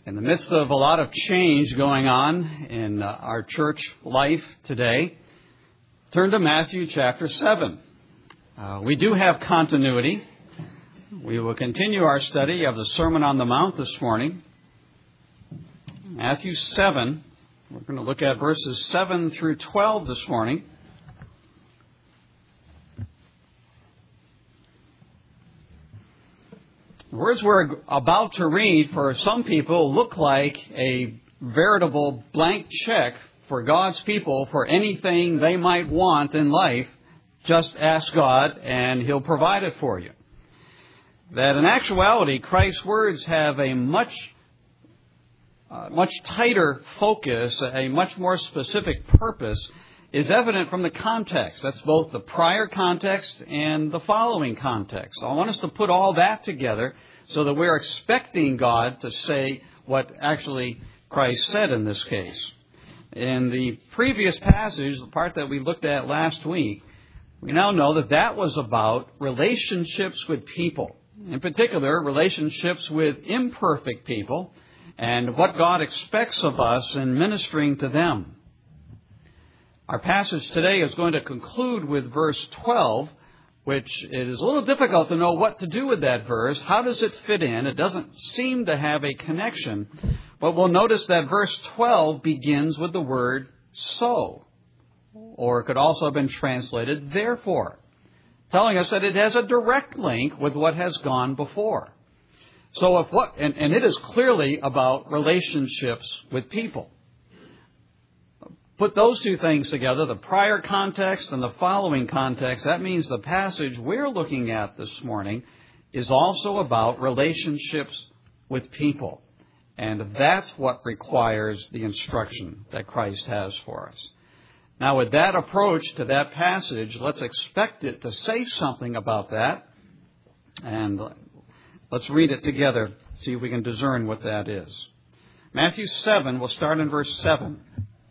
In the midst of a lot of change going on in our church life today, turn to Matthew chapter 7. We do have continuity. We will continue our study of the Sermon on the Mount this morning. Matthew 7, we're going to look at verses 7 through 12 this morning. The words we're about to read for some people look like a veritable blank check for God's people for anything they might want in life. Just ask God and He'll provide it for you. That in actuality, Christ's words have a much tighter focus, a much more specific purpose, is evident from the context. That's both the prior context and the following context. I want us to put all that together so that we're expecting God to say what actually Christ said in this case. In the previous passage, the part that we looked at last week, we now know that that was about relationships with people. In particular, relationships with imperfect people and what God expects of us in ministering to them. Our passage today is going to conclude with verse 12, which it is a little difficult to know what to do with that verse. How does it fit in? It doesn't seem to have a connection. But we'll notice that verse 12 begins with the word so, or it could also have been translated therefore, telling us that it has a direct link with what has gone before. So and it is clearly about relationships with people. Put those two things together, the prior context and the following context, that means the passage we're looking at this morning is also about relationships with people. And that's what requires the instruction that Christ has for us. Now, with that approach to that passage, let's expect it to say something about that. And let's read it together, see if we can discern what that is. Matthew 7, we'll start in verse 7.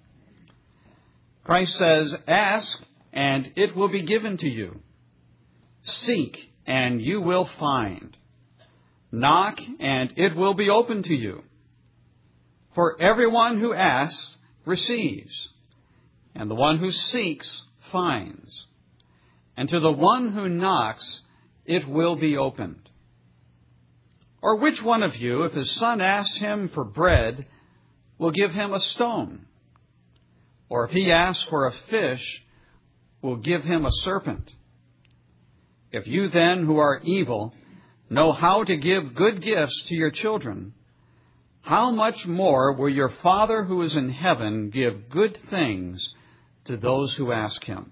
Christ says, "Ask, and it will be given to you. Seek, and you will find. Knock, and it will be opened to you. For everyone who asks receives, and the one who seeks finds. And to the one who knocks, it will be opened. Or which one of you, if his son asks him for bread, will give him a stone? Or if he asks for a fish, will give him a serpent? If you then, who are evil, know how to give good gifts to your children, how much more will your Father who is in heaven give good things to those who ask Him?"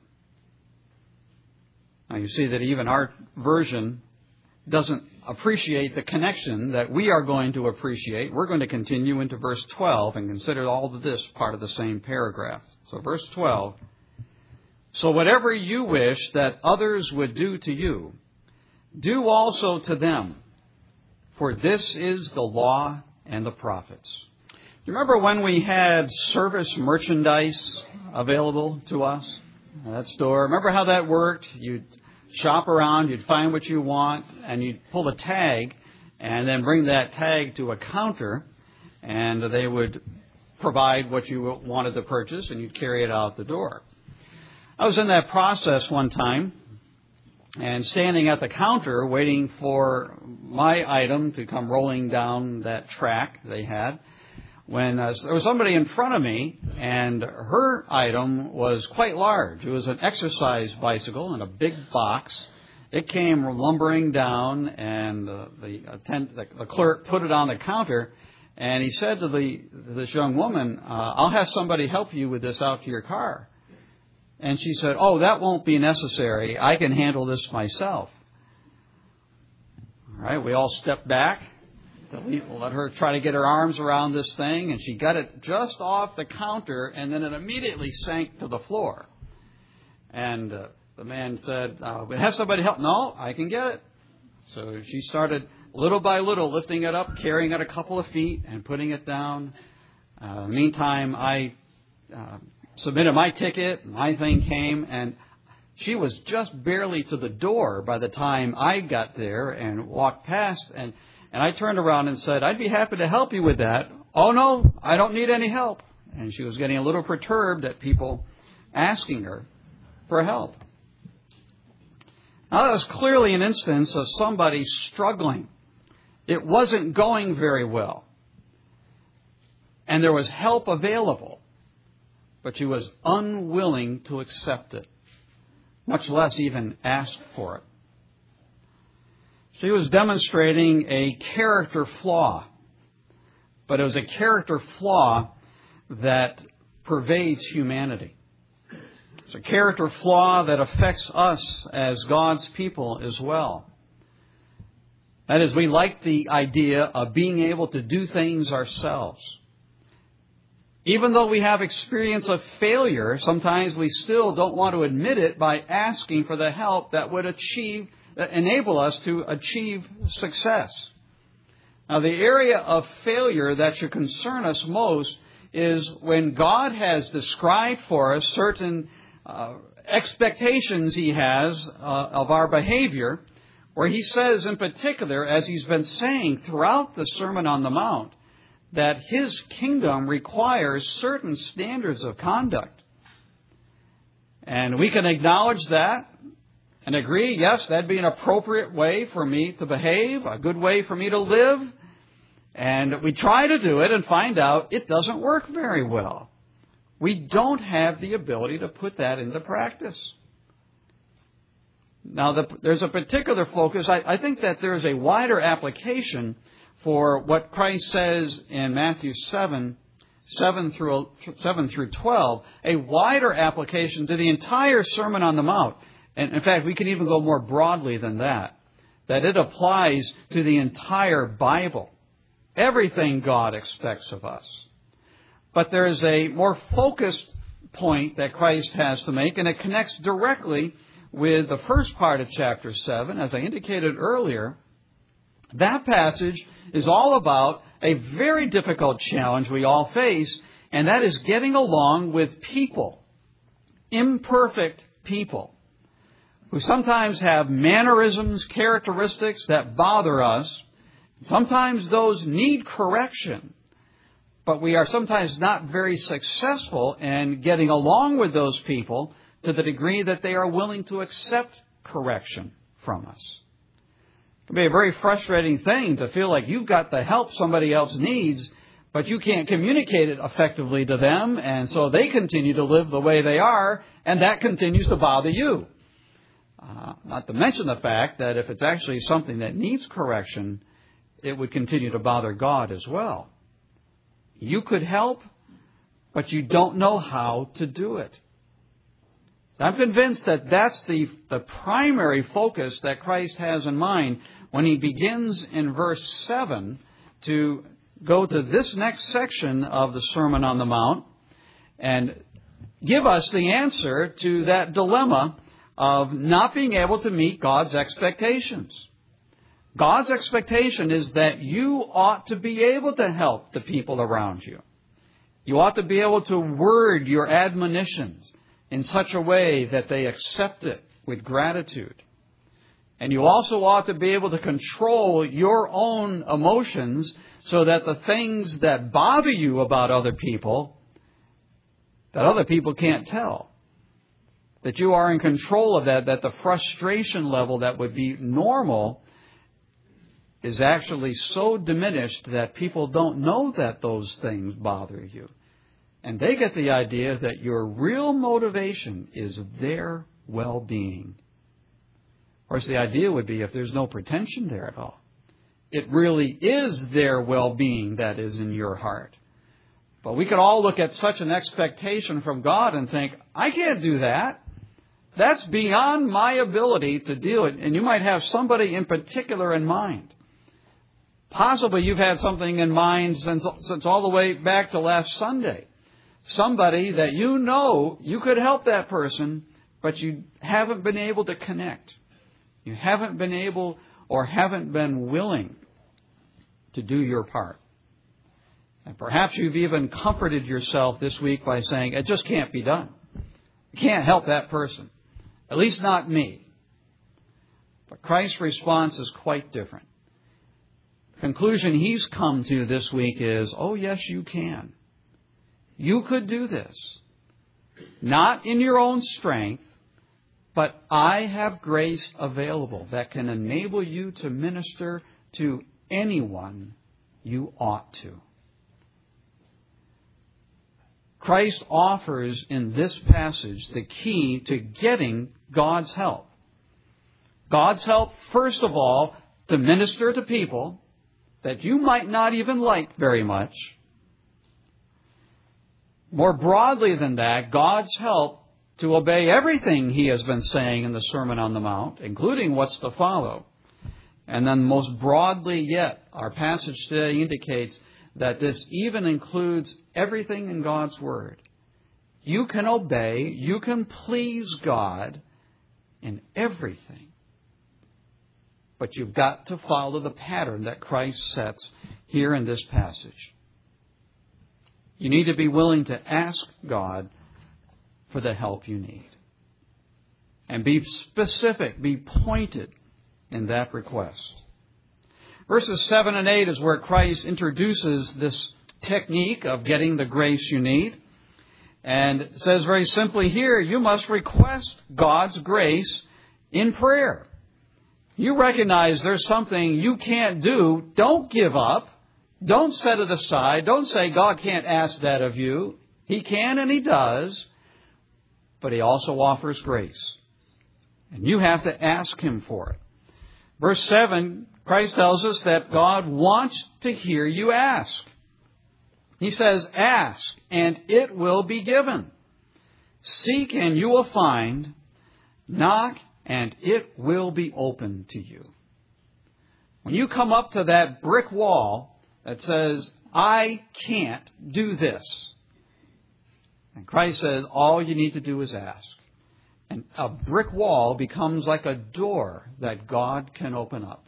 Now you see that even our version doesn't appreciate the connection that we are going to appreciate. We're going to continue into verse 12 and consider all of this part of the same paragraph. So verse 12, "So whatever you wish that others would do to you, do also to them, for this is the law and the prophets." You remember when we had service merchandise available to us at that store? Remember how that worked? You'd shop around, you'd find what you want, and you'd pull a tag and then bring that tag to a counter, and they would provide what you wanted to purchase, and you'd carry it out the door. I was in that process one time, and standing at the counter waiting for my item to come rolling down that track they had, when there was somebody in front of me, and her item was quite large. It was an exercise bicycle in a big box. It came lumbering down, and the clerk put it on the counter, and he said to this young woman, "I'll have somebody help you with this out to your car." And she said, "Oh, that won't be necessary. I can handle this myself." All right, we all stepped back. We let her try to get her arms around this thing, and she got it just off the counter, and then it immediately sank to the floor. And the man said, "We'll have somebody help." "No, I can get it." So she started little by little lifting it up, carrying it a couple of feet, and putting it down. Meantime, I submitted my ticket, my thing came, and she was just barely to the door by the time I got there and walked past, and I turned around and said, "I'd be happy to help you with that. "Oh, no, I don't need any help." And she was getting a little perturbed at people asking her for help. Now, that was clearly an instance of somebody struggling. It wasn't going very well. And there was help available, but she was unwilling to accept it, much less even ask for it. She was demonstrating a character flaw, but it was a character flaw that pervades humanity. It's a character flaw that affects us as God's people as well. That is, we like the idea of being able to do things ourselves. Even though we have experience of failure, sometimes we still don't want to admit it by asking for the help that would enable us to achieve success. Now, the area of failure that should concern us most is when God has described for us certain expectations He has of our behavior, where He says in particular, as He's been saying throughout the Sermon on the Mount, that His kingdom requires certain standards of conduct. And we can acknowledge that and agree, yes, that'd be an appropriate way for me to behave, a good way for me to live. And we try to do it and find out it doesn't work very well. We don't have the ability to put that into practice. Now, there's a particular focus. I think that there's a wider application for what Christ says in Matthew 7 through 12, a wider application to the entire Sermon on the Mount. And in fact, we can even go more broadly than that it applies to the entire Bible. Everything God expects of us. But there is a more focused point that Christ has to make, and it connects directly with the first part of chapter 7. As I indicated earlier, that passage is all about a very difficult challenge we all face, and that is getting along with people, imperfect people, who sometimes have mannerisms, characteristics that bother us. Sometimes those need correction, but we are sometimes not very successful in getting along with those people to the degree that they are willing to accept correction from us. It can be a very frustrating thing to feel like you've got the help somebody else needs, but you can't communicate it effectively to them, and so they continue to live the way they are, and that continues to bother you. Not to mention the fact that if it's actually something that needs correction, it would continue to bother God as well. You could help, but you don't know how to do it. I'm convinced that that's the primary focus that Christ has in mind when He begins in verse 7 to go to this next section of the Sermon on the Mount and give us the answer to that dilemma of not being able to meet God's expectations. God's expectation is that you ought to be able to help the people around you. You ought to be able to word your admonitions in such a way that they accept it with gratitude. And you also ought to be able to control your own emotions so that the things that bother you about other people, that other people can't tell. That you are in control of that the frustration level that would be normal is actually so diminished that people don't know that those things bother you. And they get the idea that your real motivation is their well-being. Of course, the idea would be if there's no pretension there at all. It really is their well-being that is in your heart. But we could all look at such an expectation from God and think, I can't do that. That's beyond my ability to do it. And you might have somebody in particular in mind. Possibly you've had something in mind since all the way back to last Sunday. Somebody that you know you could help that person, but you haven't been able to connect. You haven't been able or haven't been willing to do your part. And perhaps you've even comforted yourself this week by saying, it just can't be done. You can't help that person. At least not me. But Christ's response is quite different. conclusion he's come to this week is, oh yes, you can. You could do this. Not in your own strength, but I have grace available that can enable you to minister to anyone you ought to. Christ offers in this passage the key to getting God's help. God's help, first of all, to minister to people that you might not even like very much. More broadly than that, God's help to obey everything He has been saying in the Sermon on the Mount, including what's to follow. And then most broadly yet, our passage today indicates that this even includes everything in God's Word. You can obey, you can please God in everything. But you've got to follow the pattern that Christ sets here in this passage. You need to be willing to ask God for the help you need. And be specific, be pointed in that request. Verses 7 and 8 is where Christ introduces this technique of getting the grace you need. And it says very simply here, you must request God's grace in prayer. You recognize there's something you can't do. Don't give up. Don't set it aside. Don't say God can't ask that of you. He can and He does. But He also offers grace. And you have to ask Him for it. Verse 7, Christ tells us that God wants to hear you ask. He says, ask and it will be given. Seek and you will find. Knock and it will be open to you. When you come up to that brick wall that says, I can't do this. And Christ says, all you need to do is ask. And a brick wall becomes like a door that God can open up.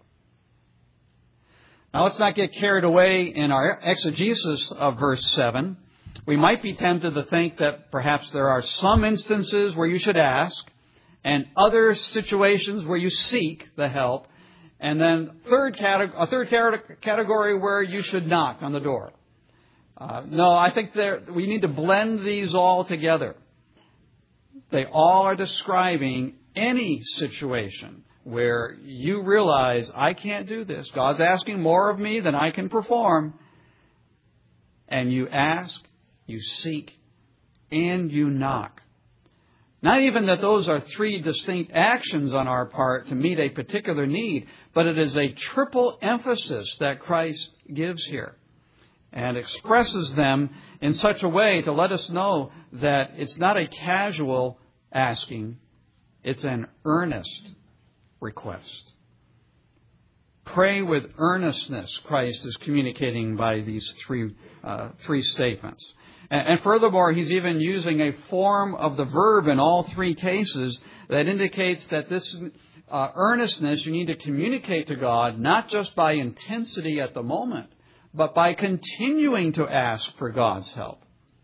Now let's not get carried away in our exegesis of verse 7. We might be tempted to think that perhaps there are some instances where you should ask and other situations where you seek the help. And then a third category where you should knock on the door. No, I think we need to blend these all together. They all are describing any situation where you realize, I can't do this. God's asking more of me than I can perform. And you ask, you seek, and you knock. Not even that those are three distinct actions on our part to meet a particular need, but it is a triple emphasis that Christ gives here and expresses them in such a way to let us know that it's not a casual asking, it's an earnest request. Pray with earnestness, Christ is communicating by these three statements. And furthermore, He's even using a form of the verb in all three cases that indicates that this earnestness you need to communicate to God not just by intensity at the moment, but by continuing to ask for God's help.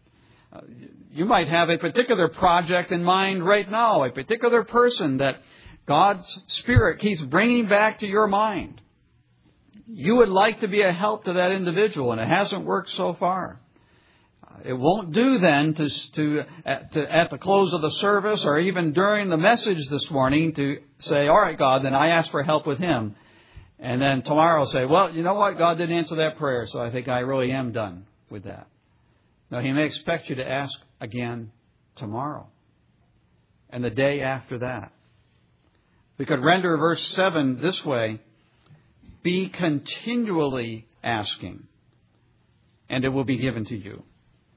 You might have a particular project in mind right now, a particular person that God's Spirit keeps bringing back to your mind. You would like to be a help to that individual, and it hasn't worked so far. It won't do then to at the close of the service or even during the message this morning to say, all right, God, then I ask for help with him. And then tomorrow say, well, you know what? God didn't answer that prayer, so I think I really am done with that. No, He may expect you to ask again tomorrow and the day after that. We could render verse 7 this way: be continually asking, and it will be given to you.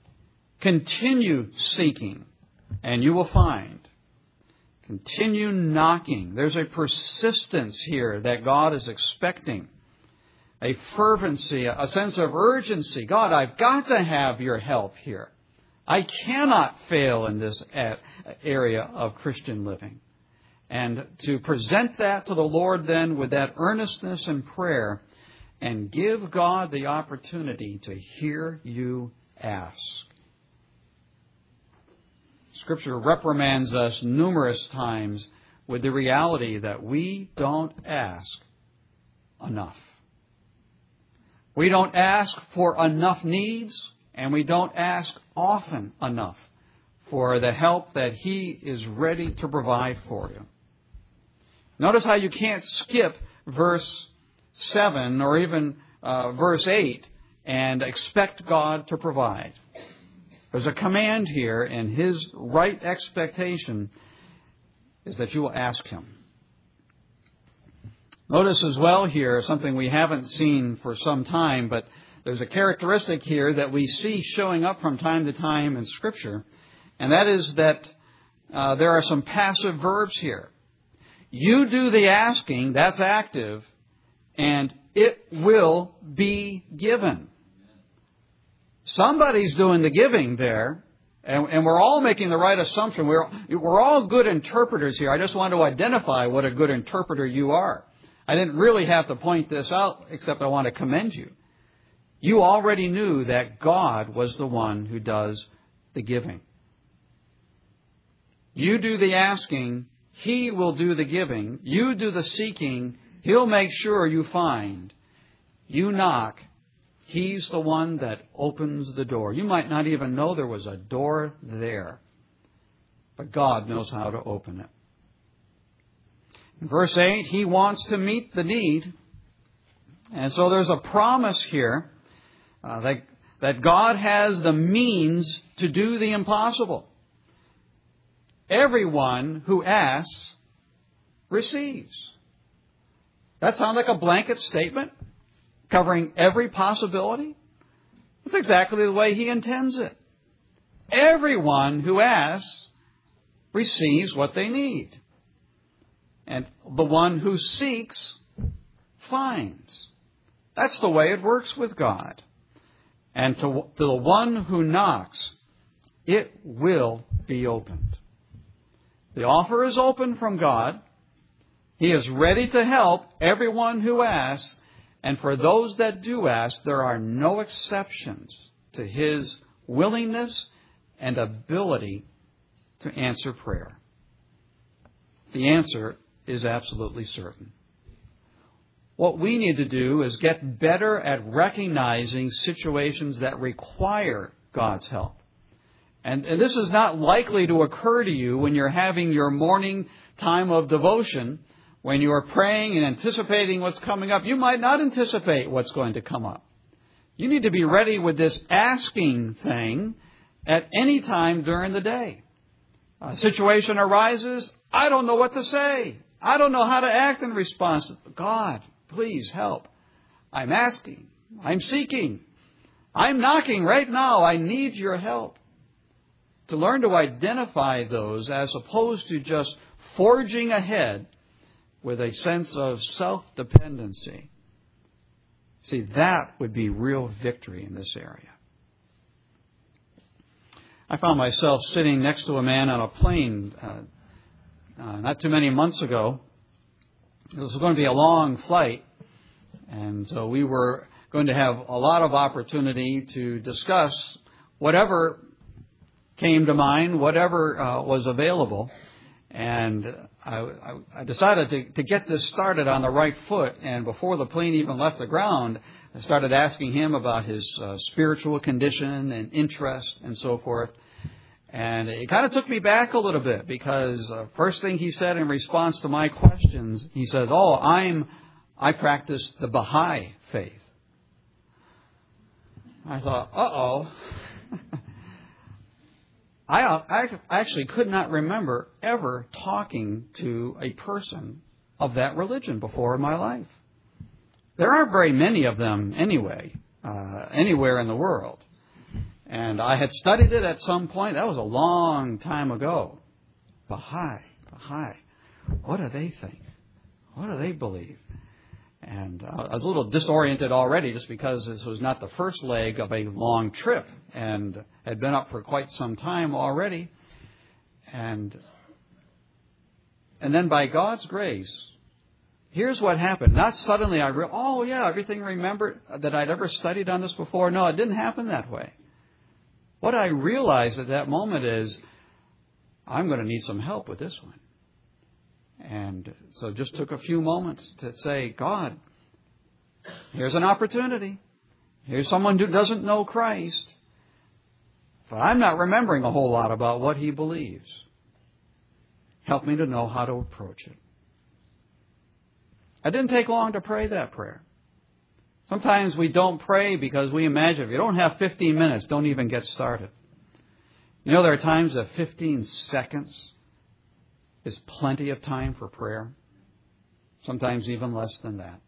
Continue seeking, and you will find. Continue knocking. There's a persistence here that God is expecting. A fervency, a sense of urgency. God, I've got to have your help here. I cannot fail in this area of Christian living. And to present that to the Lord then with that earnestness and prayer, and give God the opportunity to hear you ask. Scripture reprimands us numerous times with the reality that we don't ask enough. We don't ask for enough needs, and we don't ask often enough for the help that He is ready to provide for you. Notice how you can't skip verse 7 or even verse 8 and expect God to provide. There's a command here, and His right expectation is that you will ask Him. Notice as well here something we haven't seen for some time, but there's a characteristic here that we see showing up from time to time in Scripture, and that is that there are some passive verbs here. You do the asking, that's active, and it will be given. Somebody's doing the giving there, and we're all making the right assumption. We're all good interpreters here. I just want to identify what a good interpreter you are. I didn't really have to point this out, except I want to commend you. You already knew that God was the one who does the giving. You do the asking, He will do the giving. You do the seeking, He'll make sure you find. You knock, He's the one that opens the door. You might not even know there was a door there, but God knows how to open it. In verse 8, He wants to meet the need. And so there's a promise here that God has the means to do the impossible. Everyone who asks receives. That sounds like a blanket statement covering every possibility. That's exactly the way He intends it. Everyone who asks receives what they need. And the one who seeks finds. That's the way it works with God. And to the one who knocks, it will be opened. The offer is open from God. He is ready to help everyone who asks. And for those that do ask, there are no exceptions to His willingness and ability to answer prayer. The answer is absolutely certain. What we need to do is get better at recognizing situations that require God's help. And this is not likely to occur to you when you're having your morning time of devotion, when you are praying and anticipating what's coming up. You might not anticipate what's going to come up. You need to be ready with this asking thing at any time during the day. A situation arises, I don't know what to say. I don't know how to act in response. God, please help. I'm asking. I'm seeking. I'm knocking right now. I need your help. To learn to identify those as opposed to just forging ahead with a sense of self-dependency. See, that would be real victory in this area. I found myself sitting next to a man on a plane not too many months ago. It was going to be a long flight, and so we were going to have a lot of opportunity to discuss whatever came to mind, whatever was available. And I decided to get this started on the right foot. And before the plane even left the ground, I started asking him about his spiritual condition and interest and so forth. And it kind of took me back a little bit because first thing he said in response to my questions, he says, I practice the Baha'i faith. I thought, uh-oh. I actually could not remember ever talking to a person of that religion before in my life. There aren't very many of them anyway, anywhere in the world. And I had studied it at some point. That was a long time ago. Baha'i. What do they think? What do they believe? And I was a little disoriented already just because this was not the first leg of a long trip and had been up for quite some time already. And then by God's grace, here's what happened. Not suddenly I realized, everything remembered that I'd ever studied on this before. No, it didn't happen that way. What I realized at that moment is I'm going to need some help with this one. And so it just took a few moments to say, God, here's an opportunity. Here's someone who doesn't know Christ, but I'm not remembering a whole lot about what he believes. Help me to know how to approach it. It didn't take long to pray that prayer. Sometimes we don't pray because we imagine if you don't have 15 minutes, don't even get started. You know, there are times that 15 seconds is plenty of time for prayer. Sometimes even less than that.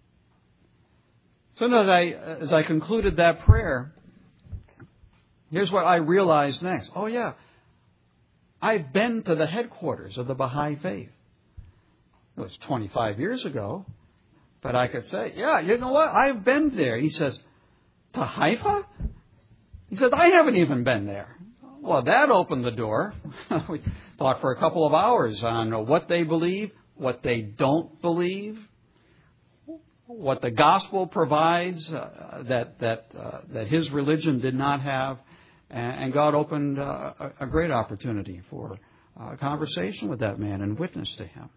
So as I concluded that prayer, here's what I realized next. Oh yeah, I've been to the headquarters of the Baha'i faith. It was 25 years ago, but I could say, yeah, you know what? I've been there. He says, to Haifa? He said, I haven't even been there. Well, that opened the door. We talked for a couple of hours on what they believe, what they don't believe, what the gospel provides that his religion did not have. And God opened a great opportunity for a conversation with that man and witness to him.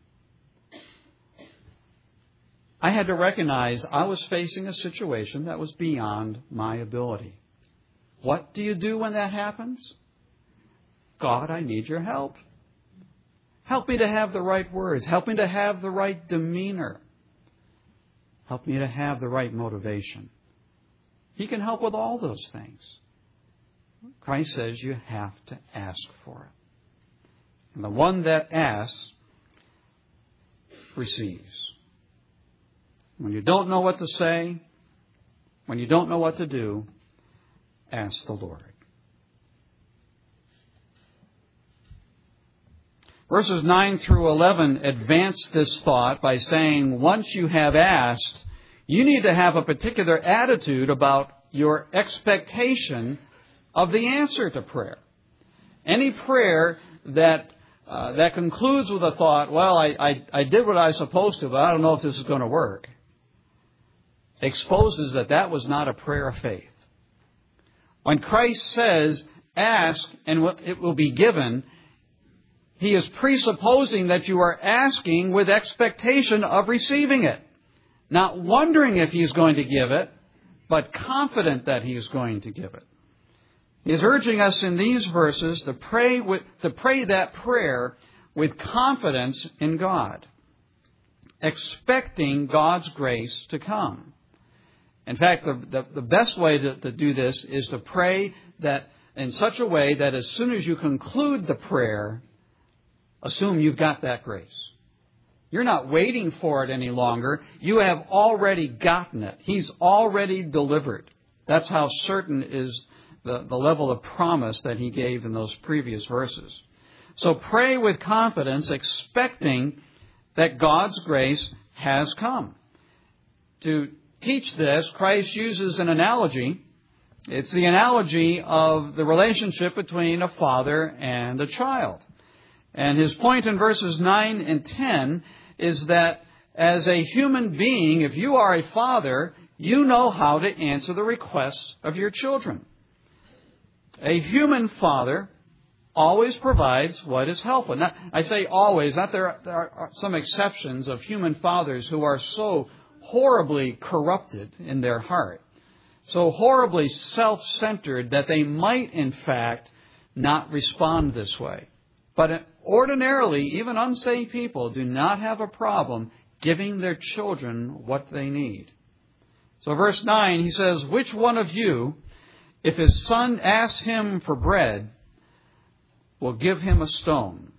I had to recognize I was facing a situation that was beyond my ability. What do you do when that happens? God, I need your help. Help me to have the right words. Help me to have the right demeanor. Help me to have the right motivation. He can help with all those things. Christ says you have to ask for it. And the one that asks receives. When you don't know what to say, when you don't know what to do, ask the Lord. Verses 9 through 11 advance this thought by saying, once you have asked, you need to have a particular attitude about your expectation of the answer to prayer. Any prayer that concludes with a thought, well, I did what I was supposed to, but I don't know if this is going to work, exposes that was not a prayer of faith. When Christ says, ask and it will be given, He is presupposing that you are asking with expectation of receiving it. Not wondering if He's going to give it, but confident that He is going to give it. He is urging us in these verses to pray that prayer with confidence in God, expecting God's grace to come. In fact, the best way to do this is to pray that in such a way that as soon as you conclude the prayer, assume you've got that grace. You're not waiting for it any longer. You have already gotten it. He's already delivered. That's how certain is the level of promise that He gave in those previous verses. So pray with confidence, expecting that God's grace has come. To teach this, Christ uses an analogy. It's the analogy of the relationship between a father and a child. And his point in verses 9 and 10 is that as a human being, if you are a father, you know how to answer the requests of your children. A human father always provides what is helpful. Now, I say always, not there are some exceptions of human fathers who are so horribly corrupted in their heart, so horribly self-centered that they might, in fact, not respond this way. But ordinarily, even unsaved people do not have a problem giving their children what they need. So verse 9, he says, which one of you, if his son asks him for bread, will give him a stone?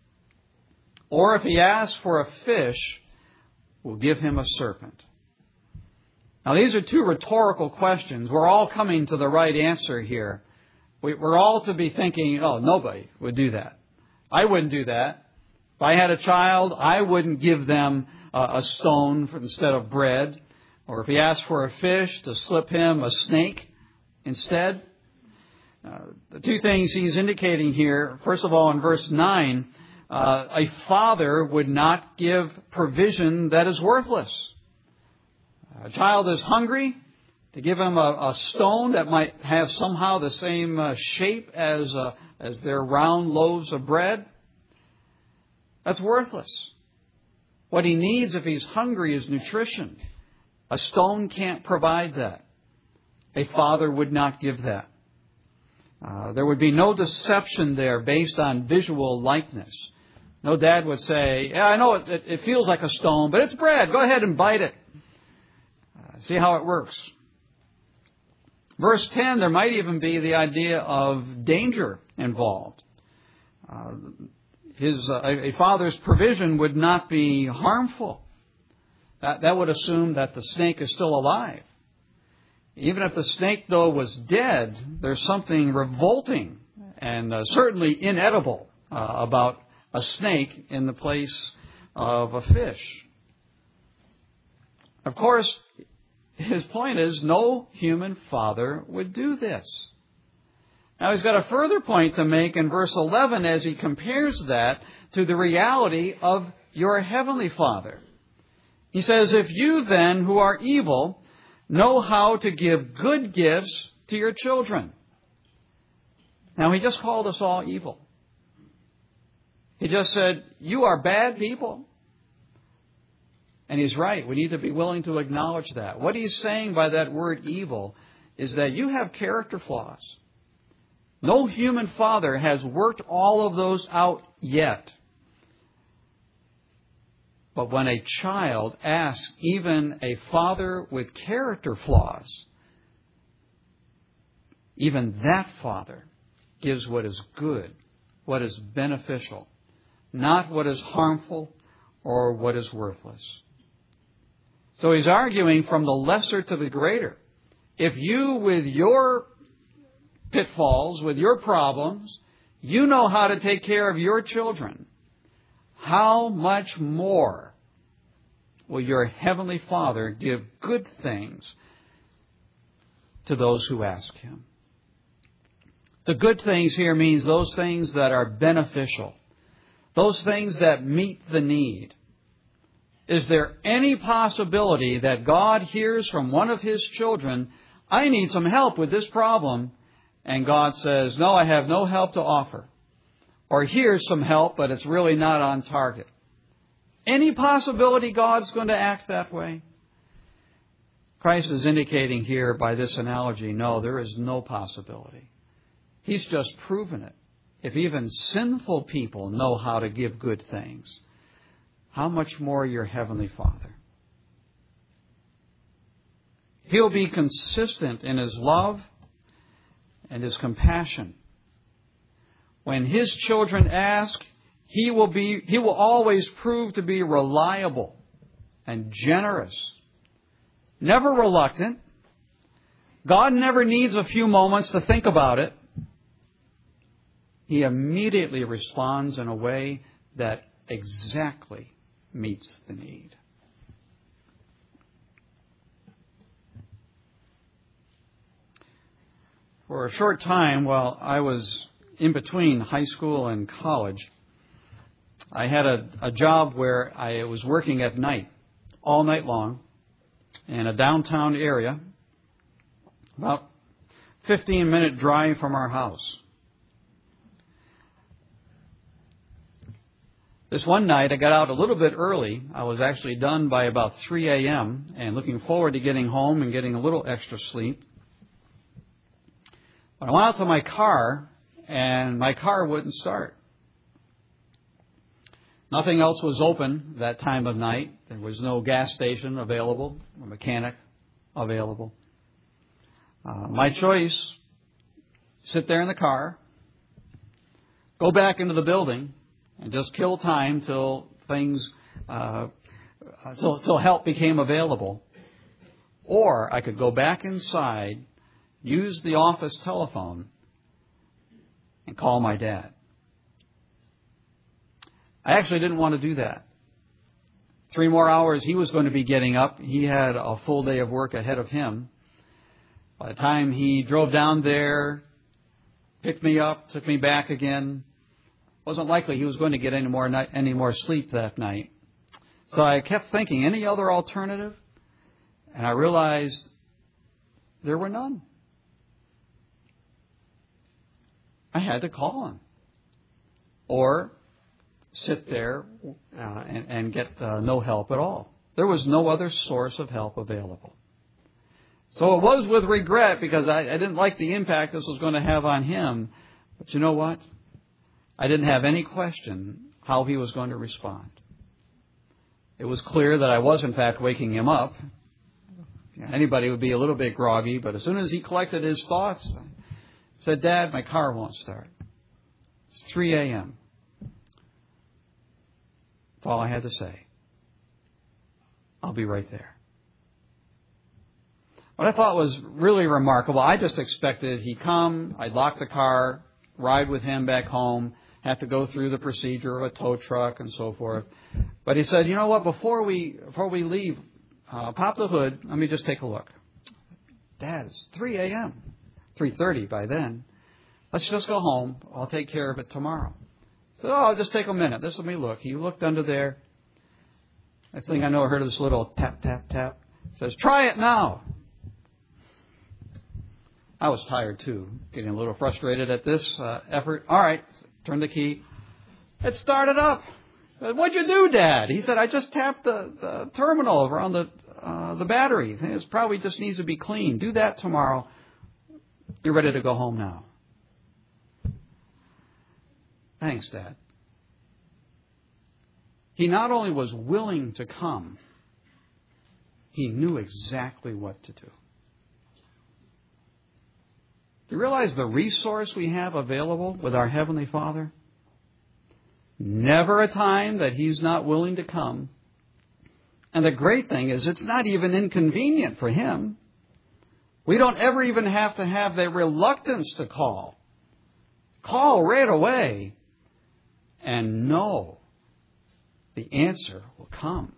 Or if he asks for a fish, will give him a serpent? Now, these are two rhetorical questions. We're all coming to the right answer here. We're all to be thinking, oh, nobody would do that. I wouldn't do that. If I had a child, I wouldn't give them a stone instead of bread. Or if he asked for a fish, to slip him a snake instead. The two things he's indicating here, first of all, in verse 9, a father would not give provision that is worthless. A child is hungry, to give him a stone that might have somehow the same shape as their round loaves of bread, that's worthless. What he needs if he's hungry is nutrition. A stone can't provide that. A father would not give that. There would be no deception there based on visual likeness. No dad would say, yeah, I know it feels like a stone, but it's bread. Go ahead and bite it. See how it works. Verse 10, there might even be the idea of danger involved. A father's provision would not be harmful. That would assume that the snake is still alive. Even if the snake, though, was dead, there's something revolting and certainly inedible about a snake in the place of a fish. Of course, his point is no human father would do this. Now he's got a further point to make in verse 11 as he compares that to the reality of your heavenly Father. He says, if you then, who are evil, know how to give good gifts to your children. Now he just called us all evil. He just said, you are bad people. And he's right. We need to be willing to acknowledge that. What he's saying by that word evil is that you have character flaws. No human father has worked all of those out yet. But when a child asks even a father with character flaws, even that father gives what is good, what is beneficial, not what is harmful or what is worthless. So he's arguing from the lesser to the greater. If you, with your pitfalls, with your problems, you know how to take care of your children, how much more will your heavenly Father give good things to those who ask Him? The good things here means those things that are beneficial, those things that meet the need. Is there any possibility that God hears from one of His children, I need some help with this problem, and God says, no, I have no help to offer? Or here's some help, but it's really not on target. Any possibility God's going to act that way? Christ is indicating here by this analogy, no, there is no possibility. He's just proven it. If even sinful people know how to give good things, how much more your heavenly Father? He'll be consistent in His love and His compassion. When His children ask, He will always prove to be reliable and generous. Never reluctant. God never needs a few moments to think about it. He immediately responds in a way that exactly meets the need. For a short time, while I was in between high school and college, I had a job where I was working at night, all night long, in a downtown area, about 15-minute drive from our house. This one night, I got out a little bit early. I was actually done by about 3 a.m. and looking forward to getting home and getting a little extra sleep. But I went out to my car, and my car wouldn't start. Nothing else was open that time of night. There was no gas station available, or mechanic available. My choice, sit there in the car, go back into the building, and just kill time till help became available. Or I could go back inside, use the office telephone, and call my dad. I actually didn't want to do that. 3 more hours he was going to be getting up. He had a full day of work ahead of him. By the time he drove down there, picked me up, took me back again, wasn't likely he was going to get any more sleep that night. So I kept thinking, any other alternative? And I realized there were none. I had to call him. Or sit there and get no help at all. There was no other source of help available. So it was with regret because I didn't like the impact this was going to have on him. But you know what? I didn't have any question how he was going to respond. It was clear that I was, in fact, waking him up. Anybody would be a little bit groggy, but as soon as he collected his thoughts, I said, Dad, my car won't start. It's 3 a.m. That's all I had to say. I'll be right there. What I thought was really remarkable, I just expected he'd come, I'd lock the car, ride with him back home, have to go through the procedure of a tow truck and so forth. But he said, you know what, before we leave, pop the hood, let me just take a look. Dad, it's 3 a.m., 3:30 by then. Let's just go home. I'll take care of it tomorrow. So, I'll just take a minute. Just let me look. He looked under there. Next thing I know, I heard this little tap, tap, tap. It says, try it now. I was tired, too, getting a little frustrated at this effort. All right, turn the key. It started up. What'd you do, Dad? He said, I just tapped the terminal around the battery. It probably just needs to be cleaned. Do that tomorrow. You're ready to go home now. Thanks, Dad. He not only was willing to come, he knew exactly what to do. Do you realize the resource we have available with our Heavenly Father? Never a time that He's not willing to come. And the great thing is it's not even inconvenient for Him. We don't ever even have to have the reluctance to call. Call right away and know the answer will come.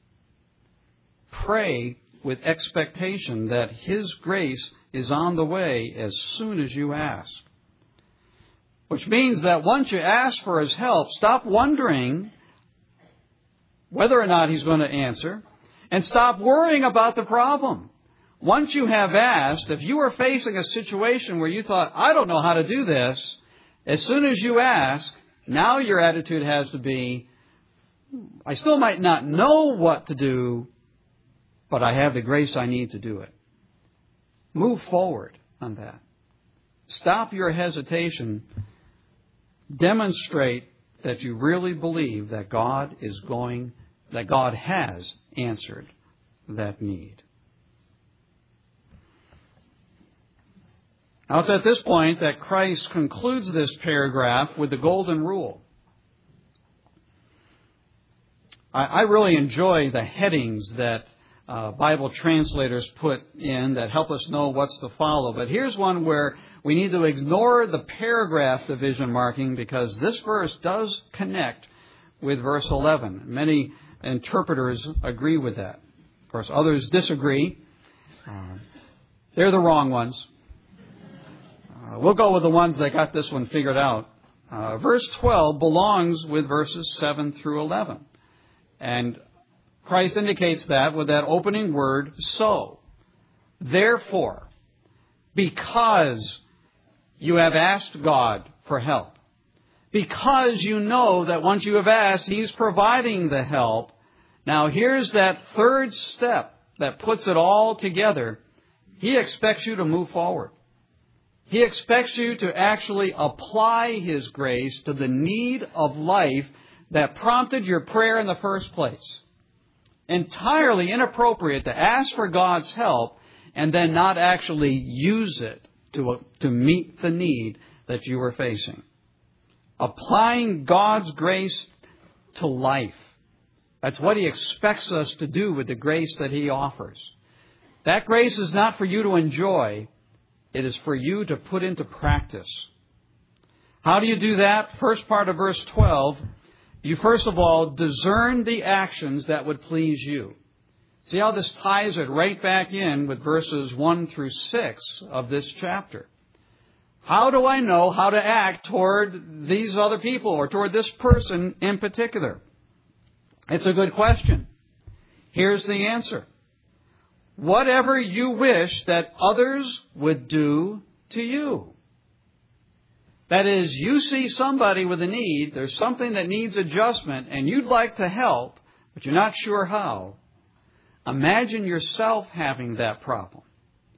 Pray with expectation that His grace is on the way as soon as you ask. Which means that once you ask for His help, stop wondering whether or not He's going to answer, and stop worrying about the problem. Once you have asked, if you are facing a situation where you thought, I don't know how to do this, as soon as you ask, now your attitude has to be, I still might not know what to do, but I have the grace I need to do it. Move forward on that. Stop your hesitation. Demonstrate that you really believe that God has answered that need. Now it's at this point that Christ concludes this paragraph with the golden rule. I really enjoy the headings that Bible translators put in that help us know what's to follow. But here's one where we need to ignore the paragraph division marking because this verse does connect with verse 11. Many interpreters agree with that. Of course, others disagree. They're the wrong ones. We'll go with the ones that got this one figured out. Verse 12 belongs with verses 7 through 11. And Christ indicates that with that opening word, so. Therefore, because you have asked God for help, because you know that once you have asked, He's providing the help, now here's that third step that puts it all together. He expects you to move forward. He expects you to actually apply His grace to the need of life that prompted your prayer in the first place. Entirely inappropriate to ask for God's help and then not actually use it to meet the need that you were facing. Applying God's grace to life. That's what He expects us to do with the grace that He offers. That grace is not for you to enjoy. It is for you to put into practice. How do you do that? First part of verse 12. You first of all discern the actions that would please you. See how this ties it right back in with verses 1 through 6 of this chapter. How do I know how to act toward these other people or toward this person in particular? It's a good question. Here's the answer. Whatever you wish that others would do to you. That is, you see somebody with a need, there's something that needs adjustment, and you'd like to help, but you're not sure how. Imagine yourself having that problem.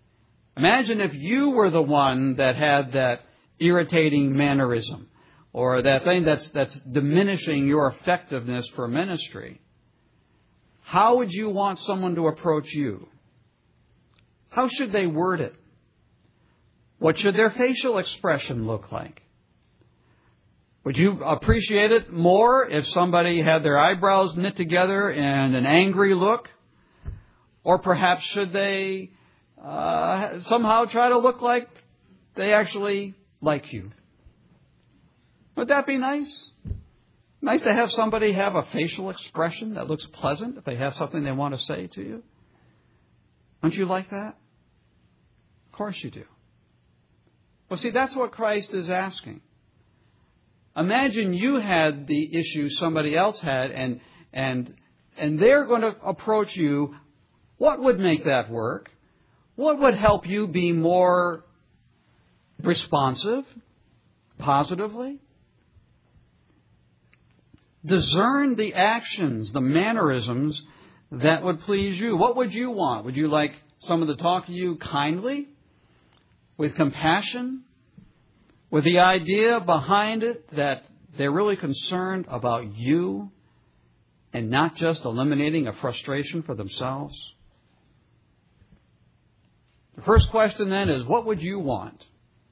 Imagine if you were the one that had that irritating mannerism or that thing that's diminishing your effectiveness for ministry. How would you want someone to approach you? How should they word it? What should their facial expression look like? Would you appreciate it more if somebody had their eyebrows knit together and an angry look? Or perhaps should they somehow try to look like they actually like you? Would that be nice? Nice to have somebody have a facial expression that looks pleasant if they have something they want to say to you. Don't you like that? Of course you do. Well, see, that's what Christ is asking. Imagine you had the issue somebody else had, and they're going to approach you. What would make that work? What would help you be more responsive, positively? Discern the actions, the mannerisms that would please you. What would you want? Would you like someone to talk to you kindly, with compassion, with the idea behind it that they're really concerned about you and not just eliminating a frustration for themselves? The first question then is, what would you want?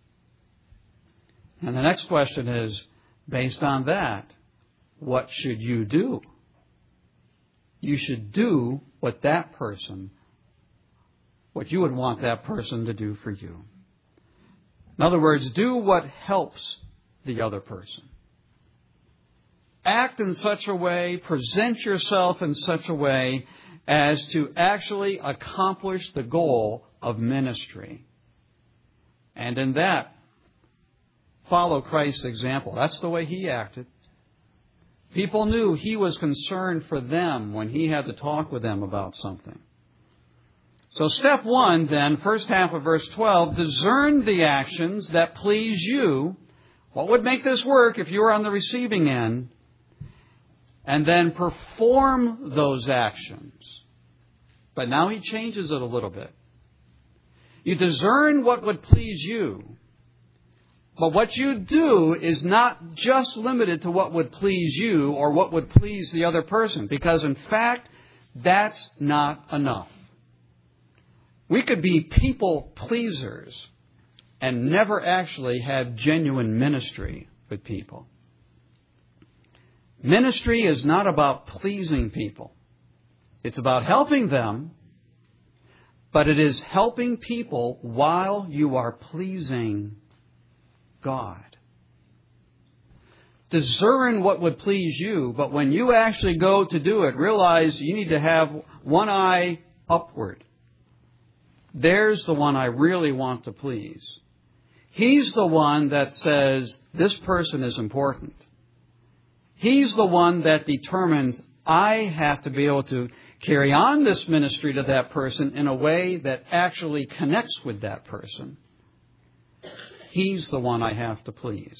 And the next question is, based on that, what should you do? You should do what you would want that person to do for you. In other words, do what helps the other person. Act in such a way, present yourself in such a way as to actually accomplish the goal of ministry. And in that, follow Christ's example. That's the way He acted. People knew He was concerned for them when He had to talk with them about something. So step one, then, first half of verse 12, discern the actions that please you. What would make this work if you were on the receiving end? And then perform those actions. But now He changes it a little bit. You discern what would please you. But what you do is not just limited to what would please you or what would please the other person. Because in fact, that's not enough. We could be people pleasers and never actually have genuine ministry with people. Ministry is not about pleasing people. It's about helping them, but it is helping people while you are pleasing God. Discern what would please you, but when you actually go to do it, realize you need to have one eye upward. There's the one I really want to please. He's the one that says, this person is important. He's the one that determines I have to be able to carry on this ministry to that person in a way that actually connects with that person. He's the one I have to please.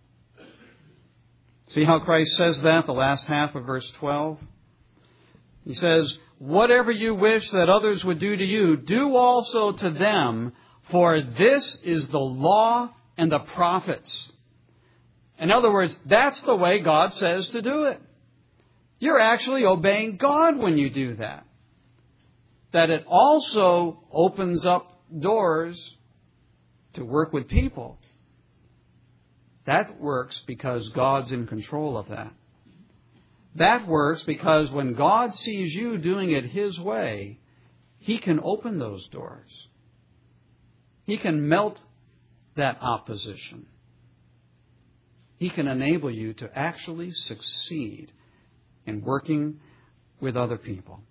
See how Christ says that, the last half of verse 12? He says, whatever you wish that others would do to you, do also to them, for this is the law and the prophets. In other words, that's the way God says to do it. You're actually obeying God when you do that. That it also opens up doors to work with people. That works because God's in control of that. That works because when God sees you doing it His way, He can open those doors. He can melt that opposition. He can enable you to actually succeed in working with other people.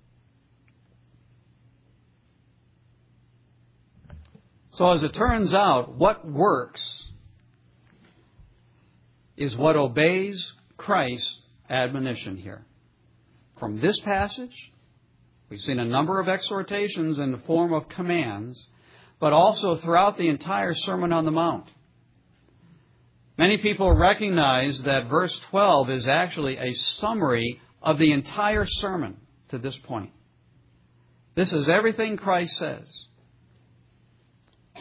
So as it turns out, what works is what obeys Christ's admonition here. From this passage, we've seen a number of exhortations in the form of commands, but also throughout the entire Sermon on the Mount. Many people recognize that verse 12 is actually a summary of the entire sermon to this point. This is everything Christ says.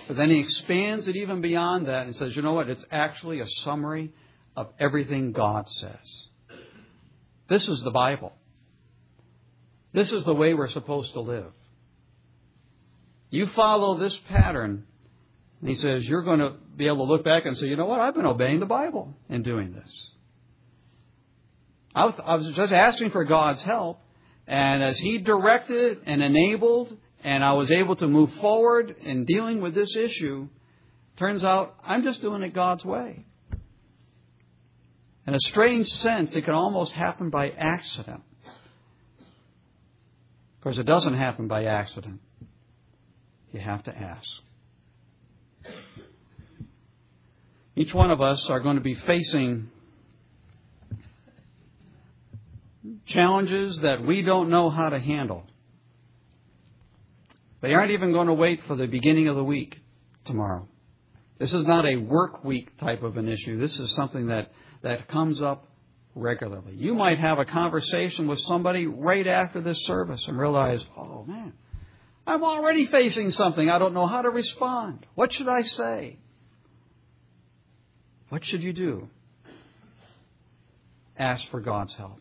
But then he expands it even beyond that and says, you know what? It's actually a summary of everything God says. This is the Bible. This is the way we're supposed to live. You follow this pattern, and he says, you're going to be able to look back and say, you know what? I've been obeying the Bible in doing this. I was just asking for God's help, and as He directed and enabled, and I was able to move forward in dealing with this issue, turns out I'm just doing it God's way. In a strange sense, it can almost happen by accident. Of course, it doesn't happen by accident. You have to ask. Each one of us are going to be facing challenges that we don't know how to handle. They aren't even going to wait for the beginning of the week tomorrow. This is not a work week type of an issue. This is something that comes up regularly. You might have a conversation with somebody right after this service and realize, oh man, I'm already facing something. I don't know how to respond. What should I say? What should you do? Ask for God's help.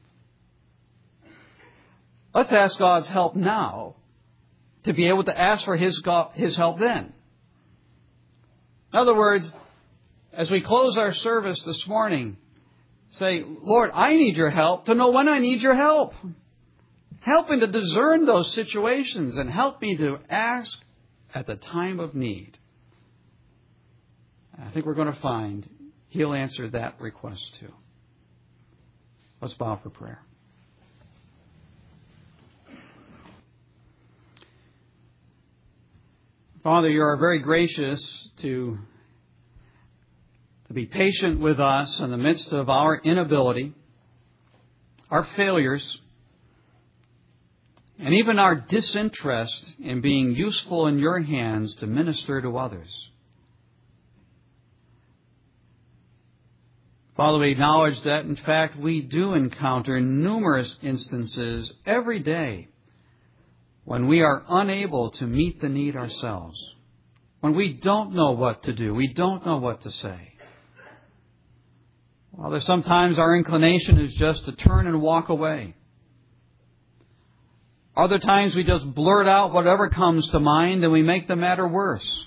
Let's ask God's help now to be able to ask for His help then. In other words, as we close our service this morning, say, Lord, I need your help to know when I need your help. Help me to discern those situations and help me to ask at the time of need. I think we're going to find He'll answer that request too. Let's bow for prayer. Father, you are very gracious to be patient with us in the midst of our inability, our failures, and even our disinterest in being useful in your hands to minister to others. Father, we acknowledge that, in fact, we do encounter numerous instances every day when we are unable to meet the need ourselves, when we don't know what to do, we don't know what to say. Father, sometimes our inclination is just to turn and walk away. Other times we just blurt out whatever comes to mind and we make the matter worse.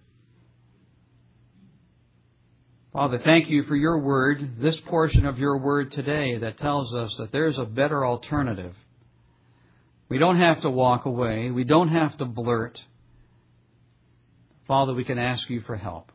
Father, thank you for your word, this portion of your word today that tells us that there's a better alternative. We don't have to walk away. We don't have to blurt. Father, we can ask you for help.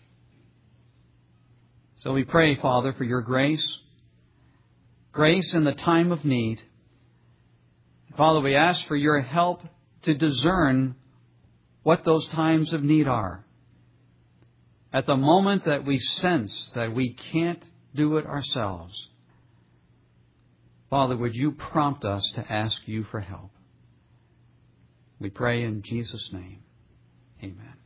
So we pray, Father, for your grace in the time of need. Father, we ask for your help to discern what those times of need are. At the moment that we sense that we can't do it ourselves, Father, would you prompt us to ask you for help? We pray in Jesus' name. Amen.